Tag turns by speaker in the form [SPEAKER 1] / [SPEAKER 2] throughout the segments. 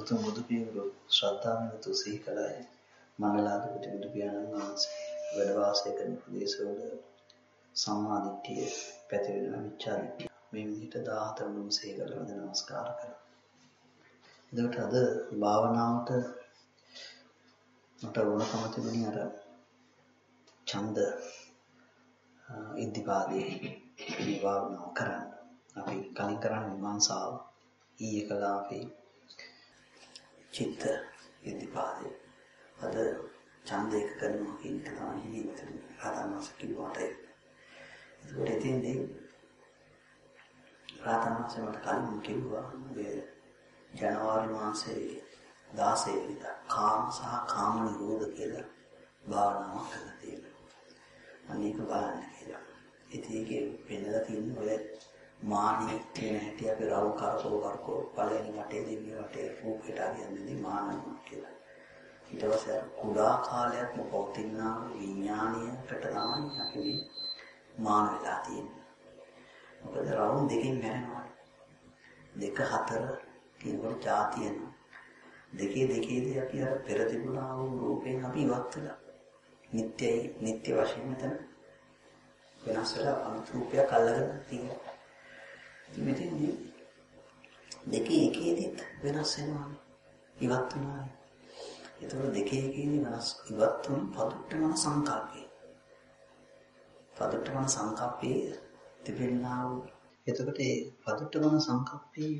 [SPEAKER 1] උතුම් බුදු පියවරු ශ්‍රද්ධාවෙන් යුතුව සිහි කළාය. මණ්ඩලාධිපති බුදු පියාණන් වහන්සේ වැඩ වාසය කරන ප්‍රදේශවල සම්මා දිට්ඨිය පැතිරෙන මිච්ඡා දිට්ඨිය මේ විදිහට 14 නුම සිහි කරලා වන්ද නමස්කාර කරා. එතකොට අද භාවනාවට මට ඕනකම තිබුණේ අර ඡන්ද ඉද්ධිපාදේ භාවනාව කරන්න. අපි කලින් කරන්නේ මීමාංසාව. ඊයේ කළා අපි චිත්ත ඉද්ධිපාදේ. අද ඡන්ද එක කරනවා කියන එක තමයි හිතේ රාතන්වාස කිව්වට. ඒකට එතෙන්දී රාතන්වාස මට කලින් කිව්වා මේ ජනවාරි මාසයේ 16 වෙනිදා කාම සහ කාම නිරෝධ කියලා භාවනාවක් කරලා තියෙනවා. අනේක බලන්න කියලා. ඉතින් ඒකේ වෙනදා තියෙන ඔය මානිය කියන හැටි අපි රවු කරකෝ පළවෙනි වටේ දෙවෙනි වටේ රූපයට අදියන්නේ මානනවා කියලා. ඊට පස්සේ කුඩා කාලයක්ම පවතිනා විඥානීයකට තමයි අපි මාන වෙලා තියෙන්නේ. මොකද රවුම් දෙකකින් මැරෙනවා. 2 4 කියනකොට જાතියන. දෙකේදී අපි අර පෙර තිබුණා වූ රූපයෙන් අපි ඉවත් වෙලා. නිට්ටය වශයෙන් මෙතන වෙනස් වෙලා අනිත් රූපයක් අල්ලගෙන තියෙනවා. මෙතනදී දෙකේ එකේදීත් වෙනස් වෙනවා. ඉවත් වෙනවා. ඒතකොට දෙකේ එකේදී වෙනස් ඉවත් වුණ පදුට්ටමන සංකල්පය. පදුට්ටමන සංකල්පයේ තිබෙනා වූ එතකොට ඒ පදුට්ටමන සංකල්පයේ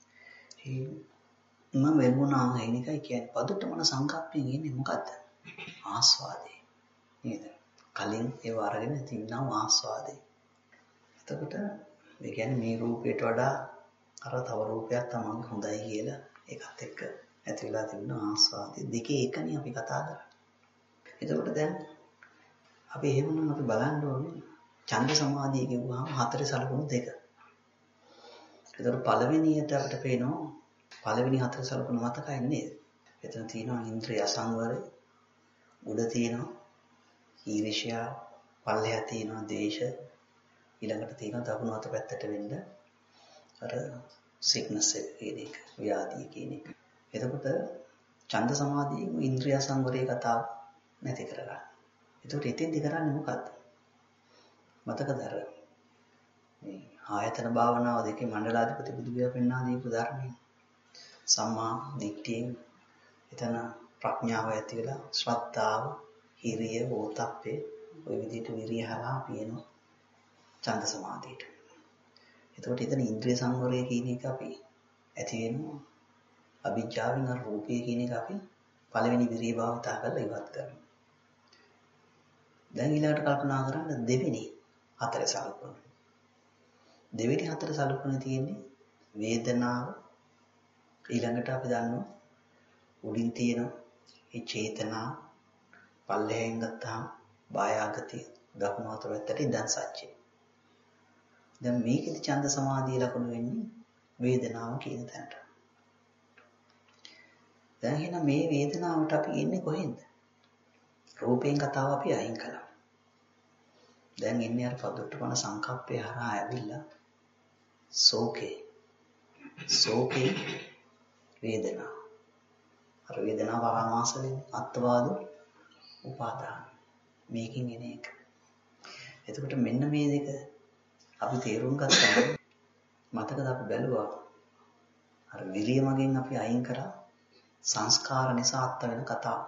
[SPEAKER 1] මම වෙනුණා එනිකයි කියන්නේ පදුට්ටමන සංකල්පයෙන් ඉන්නේ මොකද්ද? ආස්වාදේ. නේද? කලින් ඒව අරගෙන තින්නා ආස්වාදේ. එතකොට මේ කියන්නේ මේ රූපයට වඩා අර තව රූපයක් තමයි හොඳයි කියලා ඒකත් එක්ක ඇති වෙලා තිබුණ ආස්වාදේ දෙකේ එකනේ අපි කතා කරන්නේ. එතකොට දැන් අපි එහෙමනම් අපි බලන්න ඕනේ ඡන්ද සමාධිය කියුවාම හතරේ සලකුණු දෙක. එතකොට පළවෙනියට අපිට පේනවා පළවෙනි හතර සලකුණු මතකයි නේද? එතන තියෙනවා ඉන්ද්‍රිය අසංවරය, උඩ තියෙනවා ඊර්ෂ්‍යා, පල්ලෙහා තියෙනවා ද්වේෂ, ඊළඟට තියෙනවා දකුණු අත පැත්තට වෙන්න අර සිග්නස් එක කියන එක, ව්‍යාධිය කියන එක. එතකොට ඡන්ද සමාධියේ ඉන්ද්‍රිය අසංවරයේ කතාව නැති කරගන්න. එතකොට එතෙන්දි කරන්නේ මොකද්ද? මතකද අර මේ ආයතන භාවනාව දෙකේ මණ්ඩලාධිපති බුදු පියා පෙන්වා දීපු ධර්මයේ සම්මා දිට්ඨියෙන් එතන ප්‍රඥාව ඇති වෙලා ශ්‍රද්ධාව, හිරිය, ඕතප්පේ ওই විදිහට විරිය හරහා පියනවා ඡන්ද සමාධියට. එතකොට එතන ඉන්ද්‍රිය සංවරය කියන එක අපි ඇති වෙනවා. අභිජ්ජාවෙන් අර රූපය කියන එක අපි පළවෙනි විරිය භාවිතා කරලා ඉවත් කරනවා. දැන් ඊළඟට කල්පනා කරන්න දෙවෙනි හතර සලකුණ. දෙවෙනි හතර සලකුණ තියෙන්නේ වේදනාව. ඊළඟට අපි දන්නවා උඩින් තියෙන ඒ චේතනා පල්ලෙහෙන් ගත්තාම බායාගති දකුණු අත පැත්තට ඉඳන් සත්‍යය. දැන් මේකෙදි ඡන්ද සමාධිය ලකුණු වෙන්නේ වේදනාව කියන තැනට. දැන් එහෙනම් මේ වේදනාවට අපි ඉන්නේ කොහෙන්ද? රූපයෙන් කතාව අපි අයින් කළා. දැන් ඉන්නේ අර පදුට්ටපන සංකප්පේ හරහා ඇවිල්ලා සෝකේ වේදනා. අර වේදනාව පරාමාස වෙන්නේ අත්වාද උපාදාන. මේකෙන් එන එක. එතකොට මෙන්න මේ දෙක අපි තේරුම් ගත්තාම මතකද අපි බැලුවා අර විරිය මගෙන් අපි අයින් කරා සංස්කාර නිසා අත්ත වෙන කතාව.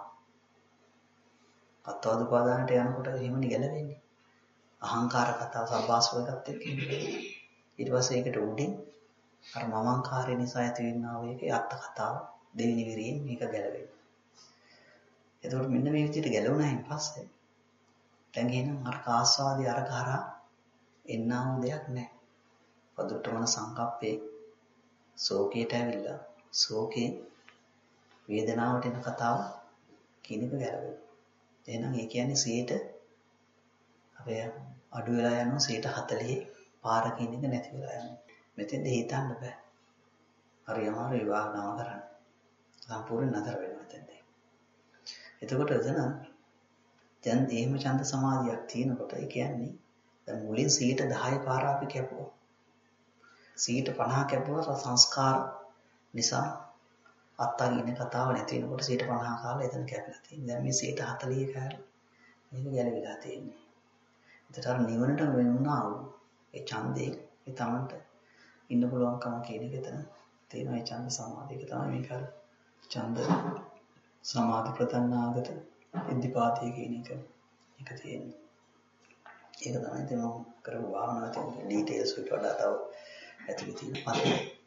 [SPEAKER 1] අත්වාද උපාදානට යනකොට එහෙමනේ ගැලවෙන්නේ. අහංකාර කතාව සබ්බාසවකත් එක්ක. ඊට පස්සේ ඒකට උඩින් අර මමංකාරය නිසා ඇති වෙනා වූ එකේ අත්ත කතාව දෙවෙනි විරියෙන් මේක ගැලවෙන්නේ. එතකොට මෙන්න මේ විදිහට ගැලවුණායින් පස්සේ දැන් එහෙනම් අර ආස්වාදී අරකහරා එන්නා වූ දෙයක් නැහැ. පදුට්ටමන සංකප්පේ ශෝකයට ඇවිල්ලා ශෝකේ වේදනාවට එන කතාව කියන එක ගැලවෙනවා. එහෙනම් ඒ කියන්නේ 100ට අපේ අඩු වෙලා යනවා 140 පාර කියන එක නැති වෙලා යනවා. මෙතෙන්ද හිතන්න බෑ. හරියම විවාහනාව කරන්න. සම්පූර්ණ නතර වෙනවා එතෙන්ද. එතකොට එතන දැන් එහෙම ඡන්ද සමාධියක් තියෙනකොට ඒ කියන්නේ දැන් මුලින් 10% පාර අපි කැපුවා. 50% කැපුවා සංස්කාර නිසා අත්තාගෙන කතාව නැති වෙනකොට 50% කාලා එතන කැපිලා තියෙනවා. දැන් මේ 40 කාලා මේක ගැලවිලා තියෙන්නේ. ඒතර අර නිවනට වෙන්නා වූ ඒ ඡන්දේ ඒ තමන්ට ඉන්න පුළුවන්කම කියන එක එතන තියෙනවා. ඒ ඡන්ද සමාධියක තමයි මේක අර ඡන්ද සමාධි ප්‍රතන්නාගත ඉද්ධිපාතය කියන එක තියෙන්නේ. ඒක තමයි ඉතින් මම කරපු භාවනාවේ තියෙන ඩීටේල්ස් වලට වඩා තව ඇතුලේ තියෙන පදේ.